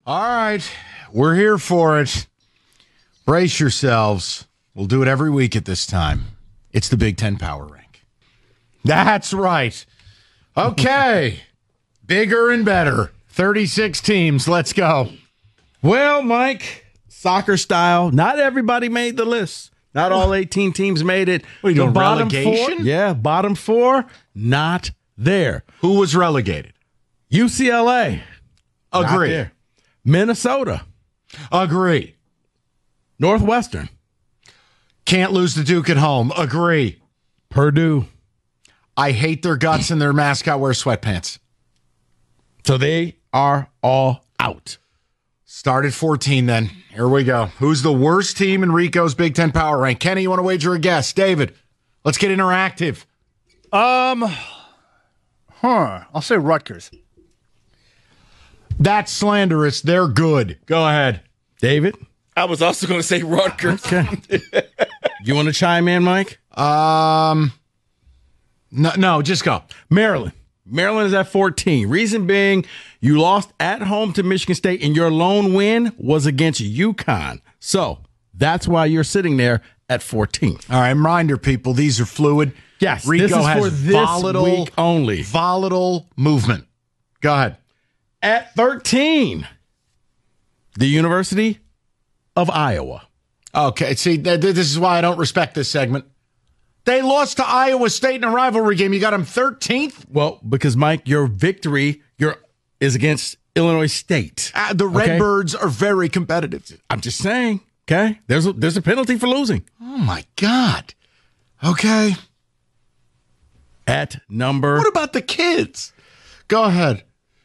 All right. We're here for it. Brace yourselves. We'll do it every week at this time. It's the Big Ten Power Rank. That's right. Okay. Bigger and better. 36 teams. Let's go. Well, Mike, soccer style, not everybody made the list. Not all 18 teams made it. What are you The doing, bottom relegation? four, yeah, bottom four, not there. Who was relegated? UCLA, not Agree. there. Minnesota, Agree. Northwestern, Can't lose to Duke at home. Agree. Purdue. I hate their guts and their mascot wears sweatpants. So they are all out. Start at 14 then. Here we go. Who's the worst team in Rico's Big Ten Power Rank? Kenny, you want to wager a guess? David, let's get interactive. I'll say Rutgers. That's slanderous. They're good. Go ahead. David? I was also going to say Rutgers. Okay. You want to chime in, Mike? No, just go. Maryland. Maryland is at 14. Reason being, you lost at home to Michigan State, and your lone win was against UConn. So that's why you're sitting there at 14. All right, reminder, people, these are fluid. Yes, Rico this is has for this volatile, week only. Volatile movement. Go ahead. At 13, the University of Iowa. Okay, see, this is why I don't respect this segment. They lost to Iowa State in a rivalry game. You got them 13th? Well, because, Mike, your victory is against Illinois State. The Redbirds are very competitive. I'm just saying, okay? There's a penalty for losing. Oh, my God. Okay. At number... What about the kids? Go ahead.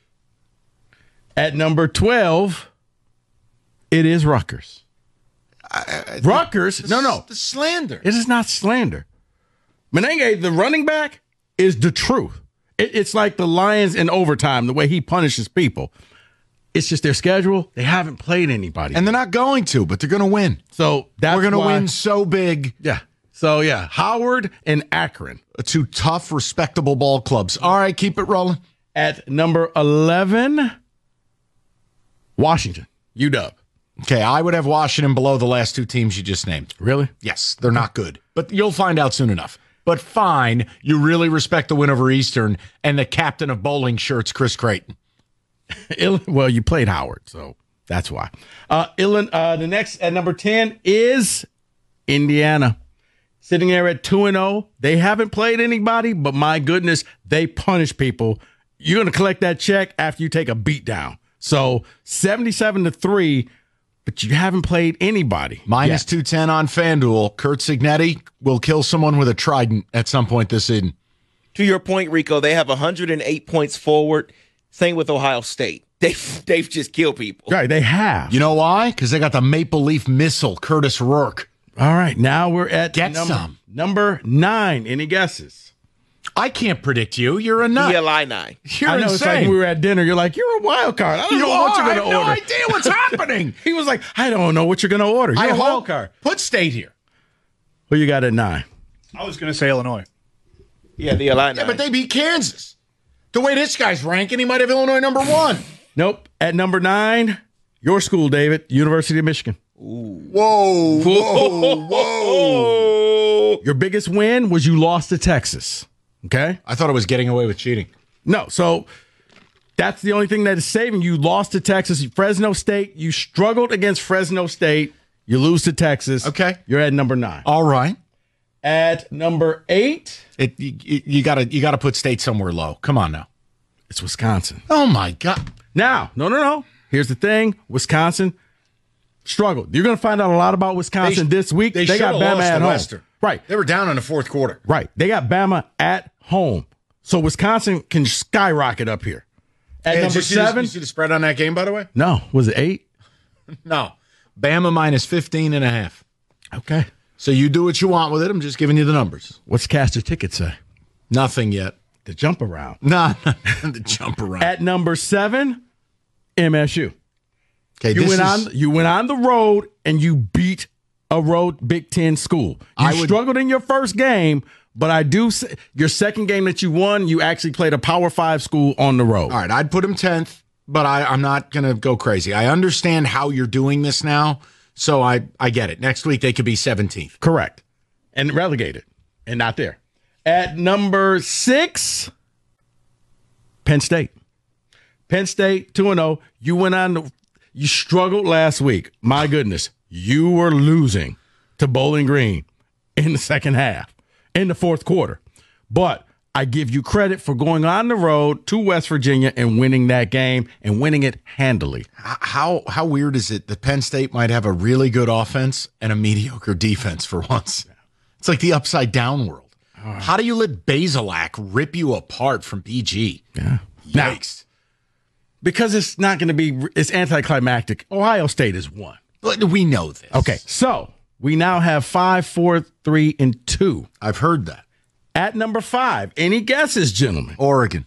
At number 12, it is Rutgers. Rutgers? No. The slander. It is not slander. Menenge, the running back, is the truth. It's like the Lions in overtime, the way he punishes people. It's just their schedule. They haven't played anybody. And they're not going to, but they're going to win. So that's We're going to why- win so big. Yeah. So, yeah, Howard and Akron. Two tough, respectable ball clubs. All right, keep it rolling. At number 11, Washington, UW. Okay, I would have Washington below the last two teams you just named. Really? Yes, they're not good, but you'll find out soon enough. But fine, you really respect the win over Eastern and the captain of bowling shirts, Chris Creighton. Well, you played Howard, so that's why. The next at number 10 is Indiana. Sitting there at 2-0. They haven't played anybody, but my goodness, they punish people. You're going to collect that check after you take a beat down. So 77-3, but you haven't played anybody. Minus yet. 210 on FanDuel. Kurt Signetti will kill someone with a trident at some point this season. To your point, Rico, they have 108 points forward. Same with Ohio State. They've just killed people. Right, they have. You know why? Because they got the Maple Leaf missile, Curtis Rourke. All right, now we're at number 9. Any guesses? I can't predict you. You're a nut. The Illini. You're I know insane. it's like when we were at dinner. You're like, you're a wild card. I don't know what you're going to order. I have no idea what's happening. He was like, I don't know what you're going to order. You're a wild card. Put State here. Who you got at 9? I was going to say Illinois. Yeah, the Illini. Yeah, but they beat Kansas. The way this guy's ranking, he might have Illinois number 1. Nope. At number 9, your school, David, University of Michigan. Whoa. Your biggest win was you lost to Texas. Okay? I thought it was getting away with cheating. No. So that's the only thing that is saving you. Lost to Texas. Fresno State. You struggled against Fresno State. You lose to Texas. Okay. You're at number 9. All right. At number 8, You gotta put State somewhere low. Come on now. it's Wisconsin. Oh my God. Now, no. Here's the thing. Wisconsin struggled. You're going to find out a lot about Wisconsin this week. They got should've Bama lost at to home. Western. Right. They were down in the fourth quarter. Right. They got Bama at home. So Wisconsin can skyrocket up here. At number 7. You see the spread on that game, by the way? No. Was it 8? No. Bama minus 15.5. Okay. So you do what you want with it. I'm just giving you the numbers. What's Caster Ticket say? Nothing yet. The jump around. Nah, the jump around. At number 7, MSU. Okay, You went on the road and you beat a road Big Ten school. You struggled in your first game, but I do say your second game that you won, you actually played a Power 5 school on the road. All right, I'd put them 10th. but I'm not going to go crazy. I understand how you're doing this now, so I get it. Next week, they could be 17th. Correct. And relegated and not there. At number 6, Penn State. Penn State, 2-0. You went on, you struggled last week. My goodness. You were losing to Bowling Green in the second half, in the fourth quarter. But I give you credit for going on the road to West Virginia and winning that game and winning it handily. How weird is it that Penn State might have a really good offense and a mediocre defense for once? It's like the upside down world. How do you let Basilak rip you apart from BG? Yeah. Yikes. Because it's not going to be, it's anticlimactic. Ohio State is 1. But we know this. Okay, so we now have 5, 4, 3, and 2. I've heard that. At number 5, any guesses, gentlemen? Oregon.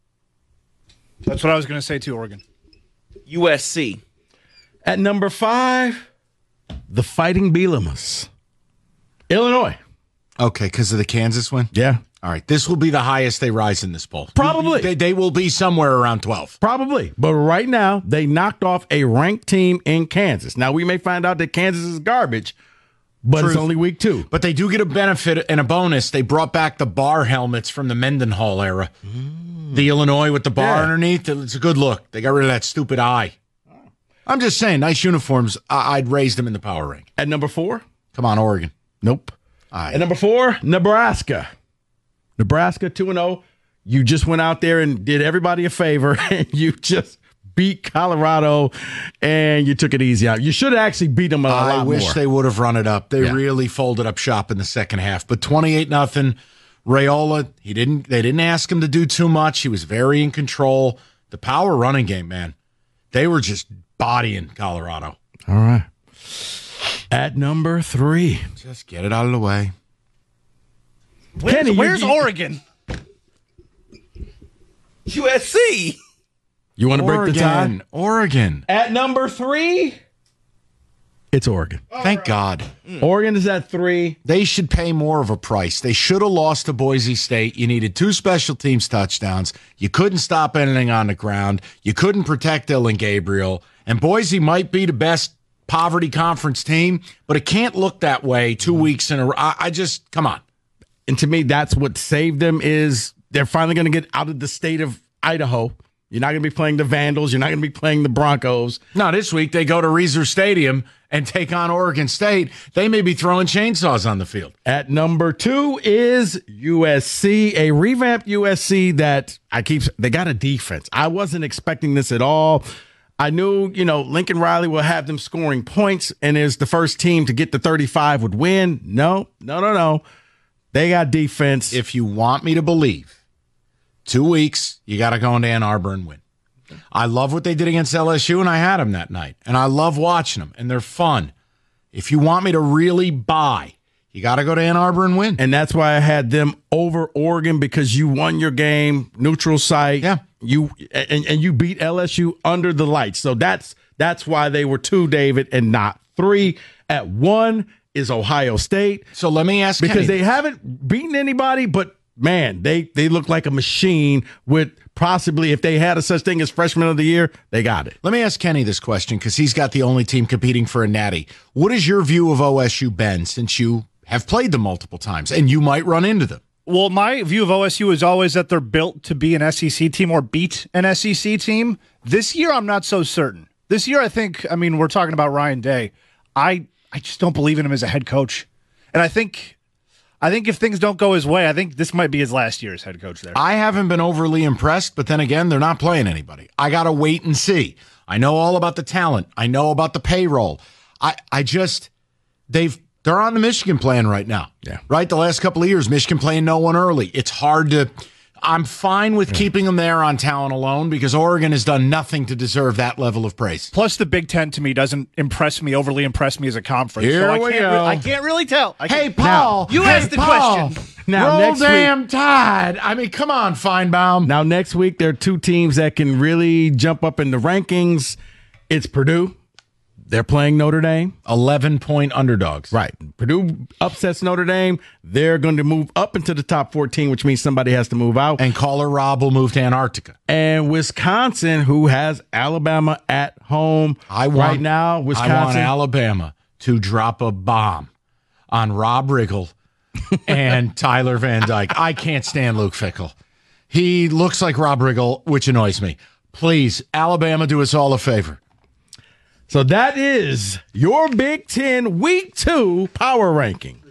That's what I was going to say too, Oregon. USC. At number 5, the Fighting Bielamas. Illinois. Okay, because of the Kansas win? Yeah. All right, this will be the highest they rise in this poll. Probably. They will be somewhere around 12. Probably. But right now, they knocked off a ranked team in Kansas. Now, we may find out that Kansas is garbage, but Truth. it's only week 2. But they do get a benefit and a bonus. They brought back the bar helmets from the Mendenhall era. The Illinois with the bar underneath. It's a good look. They got rid of that stupid eye. I'm just saying, nice uniforms. I'd raise them in the power rank. At number 4? Come on, Oregon. Nope. At number 4, Nebraska. Nebraska, 2-0. You just went out there and did everybody a favor, and you just beat Colorado, and you took it easy out. You should have actually beat them a lot more. I wish they would have run it up. They really folded up shop in the second half. But 28-0. Raiola, they didn't ask him to do too much. He was very in control. The power running game, man. They were just bodying Colorado. All right. At number 3. Just get it out of the way. Where's Oregon? USC. You want to break the tie? Oregon. At number 3, it's Oregon. Thank God. Oregon is at 3. They should pay more of a price. They should have lost to Boise State. You needed 2 special teams touchdowns. You couldn't stop anything on the ground. You couldn't protect Dylan Gabriel. And Boise might be the best poverty conference team, but it can't look that way 2 weeks in a row. I just, come on. And to me, that's what saved them is they're finally going to get out of the state of Idaho. You're not going to be playing the Vandals. You're not going to be playing the Broncos. No, this week they go to Reser Stadium and take on Oregon State. They may be throwing chainsaws on the field. At number 2 is USC, a revamped USC that they got a defense. I wasn't expecting this at all. I knew, Lincoln Riley will have them scoring points and is the first team to get to 35 would win. No. They got defense. If you want me to believe, 2 weeks, you got to go into Ann Arbor and win. I love what they did against LSU, and I had them that night. And I love watching them, and they're fun. If you want me to really buy, you got to go to Ann Arbor and win. And that's why I had them over Oregon, because you won your game, neutral site. Yeah. You beat LSU under the lights. So that's why they were 2, David, and not 3. At 1 is Ohio State. So let me ask because Kenny they haven't beaten anybody, but man, they look like a machine with possibly, if they had a such thing as freshman of the year, they got it. Let me ask Kenny this question because he's got the only team competing for a natty. What is your view of OSU, Ben, since you have played them multiple times and you might run into them? Well, my view of OSU is always that they're built to be an SEC team or beat an SEC team. This year, I'm not so certain. This year, we're talking about Ryan Day. I just don't believe in him as a head coach. And I think if things don't go his way, I think this might be his last year as head coach there. I haven't been overly impressed, but then again, they're not playing anybody. I got to wait and see. I know all about the talent. I know about the payroll. They're on the Michigan plan right now. Yeah. Right? The last couple of years, Michigan playing no one early. It's hard to... I'm fine with keeping them there on talent alone because Oregon has done nothing to deserve that level of praise. Plus, the Big Ten, to me, doesn't overly impress me as a conference. Here so we go. I can't really tell. Hey, Paul. You asked the question. Now, Roll next damn week, Tide. Come on, Feinbaum. Now, next week, there are 2 teams that can really jump up in the rankings. It's Purdue. They're playing Notre Dame. 11-point underdogs. Right. Purdue upsets Notre Dame. They're going to move up into the top 14, which means somebody has to move out. And Caller Rob will move to Antarctica. And Wisconsin, who has Alabama at home right now. Wisconsin. I want Alabama to drop a bomb on Rob Riggle and Tyler Van Dyke. I can't stand Luke Fickell. He looks like Rob Riggle, which annoys me. Please, Alabama, do us all a favor. So that is your Big Ten Week 2 power ranking.